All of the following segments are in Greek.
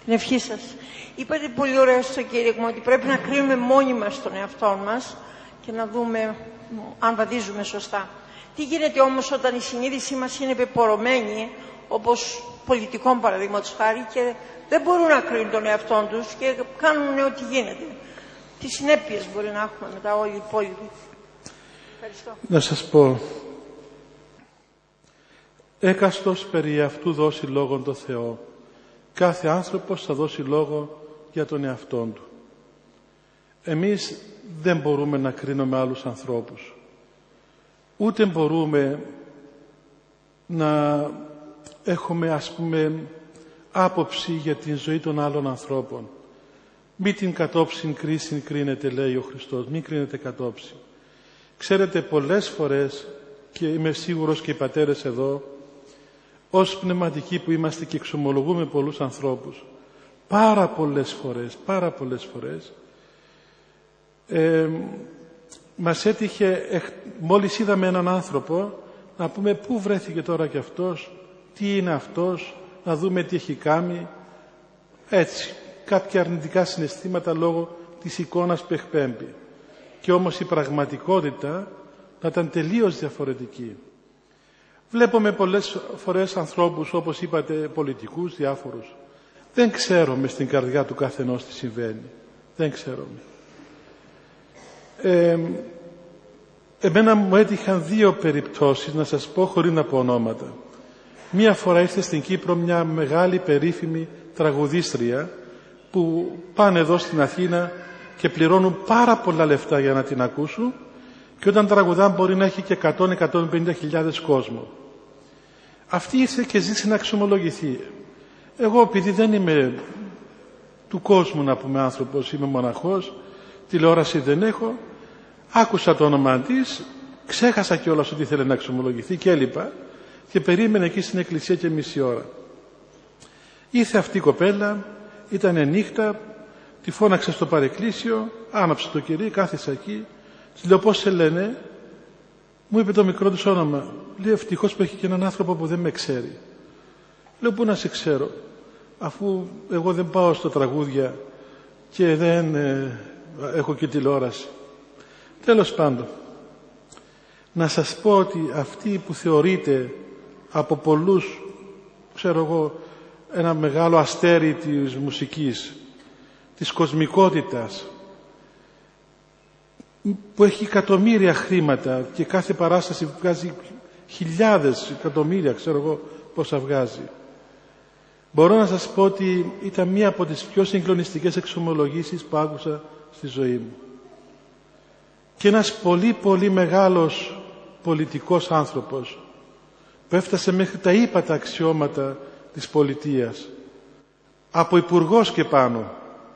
την ευχή σας. Είπατε πολύ ωραία στο κήρυγμα ότι πρέπει να κρίνουμε μόνοι μας τον εαυτό μας και να δούμε αν βαδίζουμε σωστά. Τι γίνεται όμως όταν η συνείδησή μας είναι πεπορωμένη, όπως πολιτικών παραδείγματος χάρη, και δεν μπορούν να κρίνουν τον εαυτό τους και κάνουν ό,τι γίνεται? Τι συνέπειες μπορεί να έχουμε μετά όλοι οι υπόλοιποι? Ευχαριστώ. Να σας πω, έκαστος περί αυτού δώσει λόγον το Θεό. Κάθε άνθρωπος θα δώσει λόγο για τον εαυτόν του. Εμείς δεν μπορούμε να κρίνουμε άλλους ανθρώπους. Ούτε μπορούμε να έχουμε, ας πούμε, άποψη για την ζωή των άλλων ανθρώπων. Μη την κατόψιν κρίσιν κρίνετε, λέει ο Χριστός. Μην κρίνετε κατόψιν. Ξέρετε, πολλές φορές, και είμαι σίγουρος και οι πατέρες εδώ, ως πνευματικοί που είμαστε και εξομολογούμε πολλούς ανθρώπους, πάρα πολλές φορές, μας έτυχε, μόλις είδαμε έναν άνθρωπο, να πούμε πού βρέθηκε τώρα και αυτός, τι είναι αυτός, να δούμε τι έχει κάνει. Έτσι, κάποια αρνητικά συναισθήματα λόγω της εικόνας που εκπέμπει. Και όμως η πραγματικότητα να ήταν τελείως διαφορετική. Βλέπουμε πολλές φορές ανθρώπους, όπως είπατε, πολιτικούς, διάφορους. Δεν ξέρουμε στην καρδιά του καθενός τι συμβαίνει. Δεν ξέρουμε. Εμένα μου έτυχαν δύο περιπτώσεις, να σας πω χωρίς να πω ονόματα. Μία φορά ήρθε στην Κύπρο μια μεγάλη περίφημη τραγουδίστρια που πάνε εδώ στην Αθήνα και πληρώνουν πάρα πολλά λεφτά για να την ακούσουν, και όταν τραγουδά μπορεί να έχει και 100-150 χιλιάδες κόσμο. Αυτή ήρθε και ζήτησε να εξομολογηθεί. Εγώ, επειδή δεν είμαι του κόσμου, να πούμε, άνθρωπος, είμαι μοναχός, τηλεόραση δεν έχω, άκουσα το όνομα της, ξέχασα κιόλας ότι ήθελε να εξομολογηθεί και έλειπα και περίμενε εκεί στην εκκλησία και μισή ώρα. Ήρθε αυτή η κοπέλα, ήταν νύχτα, τη φώναξε στο παρεκκλήσιο, άναψε το κερί, κάθισα εκεί, της λέω πώς σε λένε? Μου είπε το μικρό της όνομα. Λέει, ευτυχώς που έχει και έναν άνθρωπο που δεν με ξέρει. Λέω, πού να σε ξέρω, αφού εγώ δεν πάω στο τραγούδια και δεν έχω και τηλεόραση. Τέλος πάντων, να σας πω ότι αυτή που θεωρείται από πολλούς, ξέρω εγώ, ένα μεγάλο αστέρι της μουσικής, της κοσμικότητας, που έχει εκατομμύρια χρήματα και κάθε παράσταση βγάζει χιλιάδες, εκατομμύρια, ξέρω εγώ πόσα βγάζει. Μπορώ να σας πω ότι ήταν μία από τις πιο συγκλονιστικές εξομολογήσεις που άκουσα στη ζωή μου. Και ένας πολύ μεγάλος πολιτικός άνθρωπος που έφτασε μέχρι τα ύπατα αξιώματα της πολιτείας, από υπουργός και πάνω,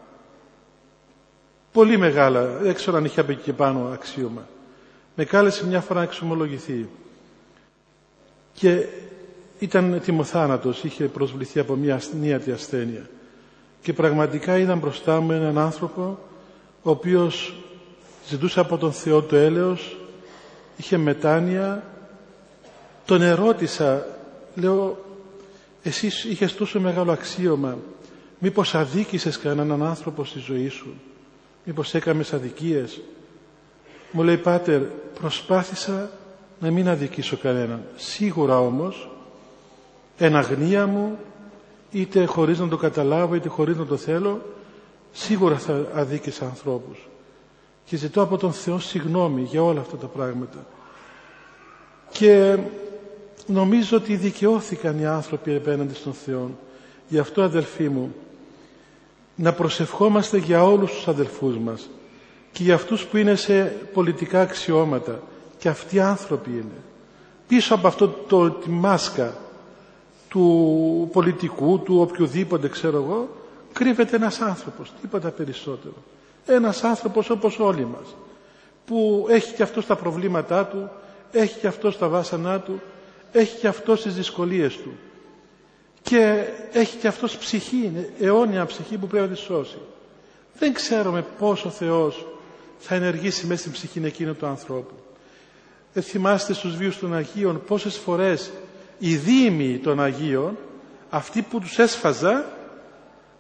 πολύ μεγάλα, δεν ξέρω αν είχε από εκεί και πάνω αξίωμα, με κάλεσε μια φορά να εξομολογηθεί και ήταν ετοιμοθάνατος, είχε προσβληθεί από μια ασθενίατη ασθένεια, και πραγματικά είδα μπροστά μου έναν άνθρωπο ο οποίος ζητούσε από τον Θεό το έλεος, είχε μετάνοια. Τον ερώτησα, λέω, εσύ είχες τόσο μεγάλο αξίωμα, μήπως αδίκησες κανέναν άνθρωπο στη ζωή σου, μήπως έκαμες αδικίες? Μου λέει, πάτερ, προσπάθησα να μην αδικήσω κανέναν. Σίγουρα όμως, εν αγνία μου, είτε χωρίς να το καταλάβω είτε χωρίς να το θέλω, σίγουρα θα αδίκησα ανθρώπους. Και ζητώ από τον Θεό συγγνώμη για όλα αυτά τα πράγματα. Και νομίζω ότι δικαιώθηκαν οι άνθρωποι απέναντι στον Θεό. Γι' αυτό, αδελφοί μου, να προσευχόμαστε για όλους τους αδελφούς μας και για αυτούς που είναι σε πολιτικά αξιώματα, και αυτοί άνθρωποι είναι. Πίσω από αυτό τη μάσκα του πολιτικού, του οποιοδήποτε, ξέρω εγώ, κρύβεται ένας άνθρωπος, τίποτα περισσότερο. Ένας άνθρωπος όπως όλοι μας, που έχει και αυτός τα προβλήματά του, έχει και αυτός τα βάσανά του, έχει και αυτός τις δυσκολίες του, και έχει και αυτός ψυχή, αιώνια ψυχή που πρέπει να τη σώσει. Δεν ξέρουμε πόσο ο Θεός θα ενεργήσει μέσα στην ψυχή εκείνου του ανθρώπου. Θυμάστε στους βίους των Αγίων πόσες φορές οι δήμοι των Αγίων, αυτοί που τους έσφαζα,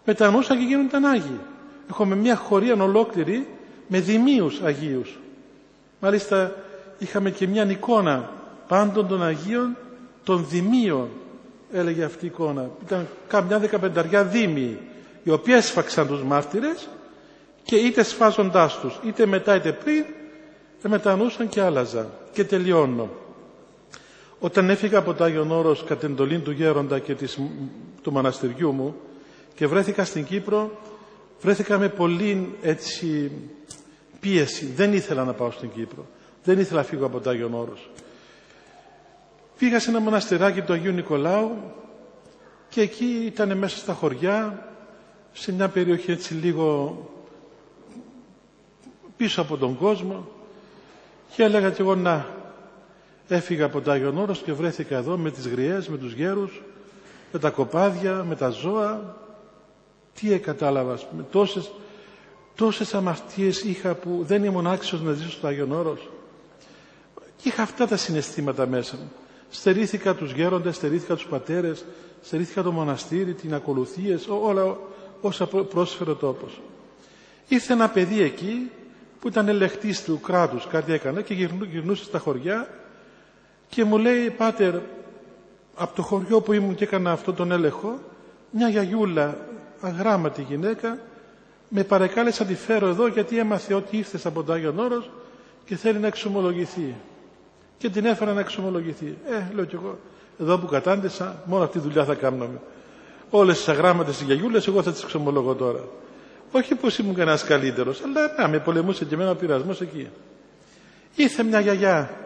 μετανοούσαν και γίνονταν Άγιοι. Έχουμε μια χωρία ολόκληρη με δημίους Αγίους. Μάλιστα είχαμε και μια εικόνα πάντων των Αγίων των δημίων, έλεγε αυτή η εικόνα. Ήταν καμιά 15 δήμοι, οι οποίοι έσφαξαν τους μάρτυρες και είτε σφάζοντάς τους, είτε μετά είτε πριν, μετανοούσαν και άλλαζαν. Και τελειώνω. Όταν έφυγα από το Άγιον Όρος κατ' εντολή του γέροντα και του μοναστηριού μου και βρέθηκα στην Κύπρο, βρέθηκα με πολύ έτσι πίεση. Δεν ήθελα να πάω στην Κύπρο. Δεν ήθελα να φύγω από το Άγιον Όρος. Πήγα σε ένα μοναστεράκι του Αγίου Νικολάου και εκεί ήταν μέσα στα χωριά, σε μια περιοχή έτσι λίγο πίσω από τον κόσμο, και έλεγα κι εγώ να έφυγα από το Άγιον Όρος και βρέθηκα εδώ με τις γριές, με τους γέρους, με τα κοπάδια, με τα ζώα. Τι κατάλαβα, με τόσες αμαρτίες είχα που δεν ήμουν άξιος να ζήσω στο Άγιον Όρος. Και είχα αυτά τα συναισθήματα μέσα μου. Στερήθηκα τους γέροντες, στερήθηκα τους πατέρες, στερήθηκα το μοναστήρι, την ακολουθίες, όλα όσα πρόσφερε ο τόπος. Ήρθε ένα παιδί εκεί που ήταν ελεγχτής του κράτους, κάτι έκανε και γυρνούσε στα χωριά και μου λέει, πάτερ, από το χωριό που ήμουν και έκανα αυτόν τον έλεγχο, μια γιαγιούλα, αγράμματη γυναίκα, με παρεκάλεσε να τη φέρω εδώ γιατί έμαθε ότι ήρθες από το Άγιον Όρος και θέλει να εξομολογηθεί. Και την έφερα να εξομολογηθεί. Λέω κι εγώ, εδώ που κατάντησα, μόνο αυτή τη δουλειά θα κάνουμε. Όλες τις αγράμματες γιαγιούλες, εγώ θα τις εξομολογώ τώρα. Όχι πως ήμουν κανένας καλύτερος, αλλά να με πολεμούσε και εμένα ο πειρασμός εκεί. Ήρθε μια γιαγιά.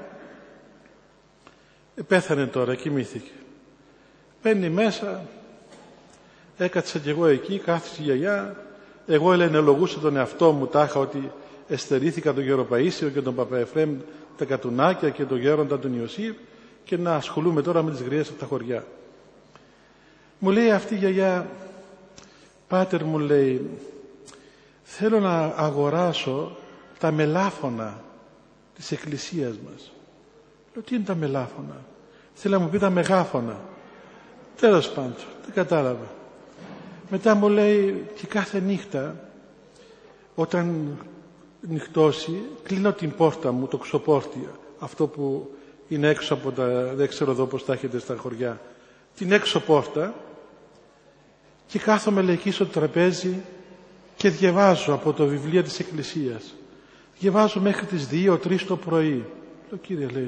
Πέθανε τώρα, κοιμήθηκε. Μπαίνει μέσα, έκατσα κι εγώ εκεί, κάθισε η γιαγιά. Εγώ ελενολογούσα τον εαυτό μου τάχα ότι εστερήθηκα τον Γεροπαΐσιο και τον Παπαεφρέμ, τα Κατουνάκια και τον Γέροντα τον Ιωσήφ και να ασχολούμαι τώρα με τις γριές από τα χωριά. Μου λέει αυτή η γιαγιά, πάτερ, μου λέει, θέλω να αγοράσω τα μελάφωνα της εκκλησίας μας. Λέω, τι είναι τα μελάφωνα? Θέλω να μου πει τα μεγάφωνα. Τέλος πάντων, δεν κατάλαβα. Μετά μου λέει, και κάθε νύχτα όταν νυχτώσει κλείνω την πόρτα μου, το ξοπόρτι, αυτό που είναι έξω από τα, δεν ξέρω εδώ πως τα έχετε στα χωριά, την έξω πόρτα, και κάθομαι, λέει, εκεί στο τραπέζι και διαβάζω από το βιβλίο της Εκκλησίας. Διαβάζω μέχρι τις 2-3 το πρωί. Λέω, Κύριε, λέει,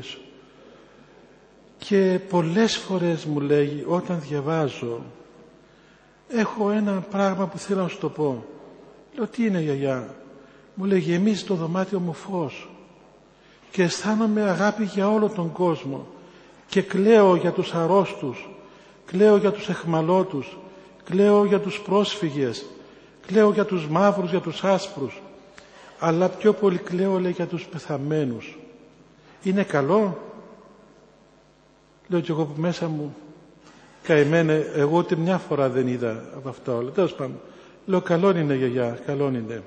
και πολλές φορές μου λέει, όταν διαβάζω, έχω ένα πράγμα που θέλω να σου το πω. Λέω, τι είναι, γιαγιά? Μου λέει, γεμίζει το δωμάτιο μου φως και αισθάνομαι αγάπη για όλο τον κόσμο και κλαίω για τους αρρώστους, κλαίω για τους αιχμαλώτους, κλαίω για τους πρόσφυγες, κλαίω για τους μαύρους, για τους άσπρους, αλλά πιο πολύ κλαίω, λέει, για τους πεθαμένους. Είναι καλό? Λέω κι εγώ που μέσα μου, καημένε, εγώ ούτε μια φορά δεν είδα από αυτά όλα. Τέλος πάντων, λέω, καλό είναι, γιαγιά, καλό είναι.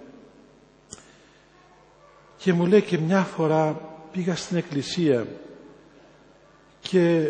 Και μου λέει, και μια φορά πήγα στην εκκλησία και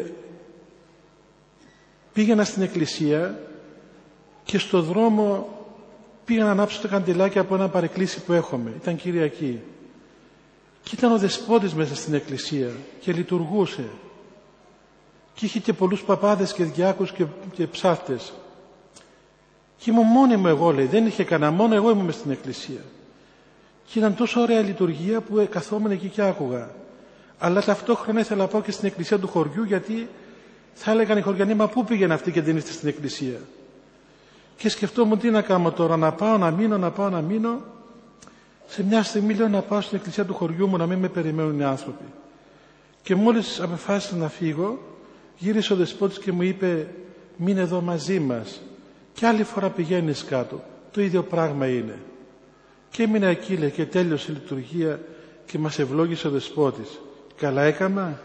πήγαινα στην εκκλησία και στο δρόμο πήγα να ανάψω το καντιλάκι από ένα παρεκκλήσι που έχουμε. Ήταν Κυριακή. Και ήταν ο δεσπότης μέσα στην εκκλησία και λειτουργούσε. Και είχε και πολλούς παπάδες και διάκους και ψάρτες. Και ήμουν μόνη μου εγώ, λέει, δεν είχε κανένα, μόνο εγώ ήμουν μες στην εκκλησία. Και ήταν τόσο ωραία λειτουργία που καθόμουν εκεί και άκουγα. Αλλά ταυτόχρονα ήθελα να πάω και στην εκκλησία του χωριού, γιατί θα έλεγαν οι χωριανοί, μα πού πήγαινε αυτή και δεν είστε στην εκκλησία? Και σκεφτόμουν τι να κάνω τώρα, να πάω να μείνω. Σε μια στιγμή λέω να πάω στην εκκλησία του χωριού μου, να μην με περιμένουν οι άνθρωποι. Και μόλις αποφάσισα να φύγω, γύρισε ο δεσπότης και μου είπε, μείνε εδώ μαζί μας και άλλη φορά πηγαίνεις κάτω, το ίδιο πράγμα είναι. Και έμεινα εκεί, λέει, και τέλειωσε η λειτουργία και μας ευλόγησε ο δεσπότης. Καλά έκανα?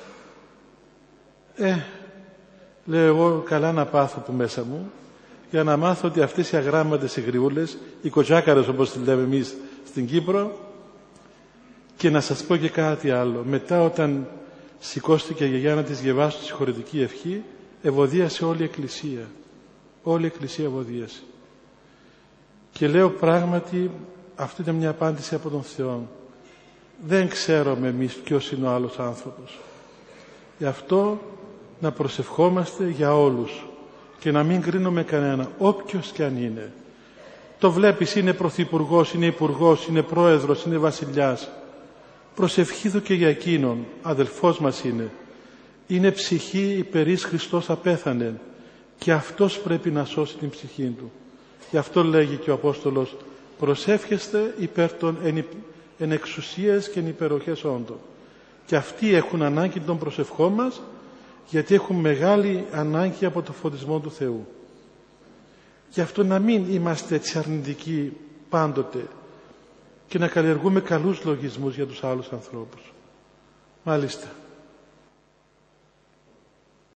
Λέω εγώ, καλά να πάθω από μέσα μου, για να μάθω ότι αυτές οι αγράμματες οι γριούλες, οι κοτσάκαρες όπως τις λέμε εμείς στην Κύπρο. Και να σας πω και κάτι άλλο. Μετά, όταν σηκώστηκε η γιαγιά να της διαβάσει τη συγχωρητική ευχή, ευωδίασε όλη η εκκλησία. Όλη η εκκλησία ευωδίασε. Και λέω πράγματι, αυτή είναι μια απάντηση από τον Θεό. Δεν ξέρουμε εμείς ποιος είναι ο άλλος άνθρωπος. Γι' αυτό να προσευχόμαστε για όλους και να μην κρίνουμε κανένα, όποιος κι αν είναι. Το βλέπεις, είναι πρωθυπουργός, είναι υπουργός, είναι πρόεδρος, είναι βασιλιάς. Προσευχήθω και για εκείνον, αδελφός μας είναι. Είναι ψυχή υπερής Χριστός απέθανε και αυτός πρέπει να σώσει την ψυχή του. Γι' αυτό λέγει και ο Απόστολος, προσεύχεστε υπέρ των εν εξουσίες και εν υπεροχές όντων. Και αυτοί έχουν ανάγκη των προσευχών μας, γιατί έχουν μεγάλη ανάγκη από το φωτισμό του Θεού. Γι' αυτό να μην είμαστε έτσι αρνητικοί πάντοτε και να καλλιεργούμε καλούς λογισμούς για τους άλλους ανθρώπους. Μάλιστα.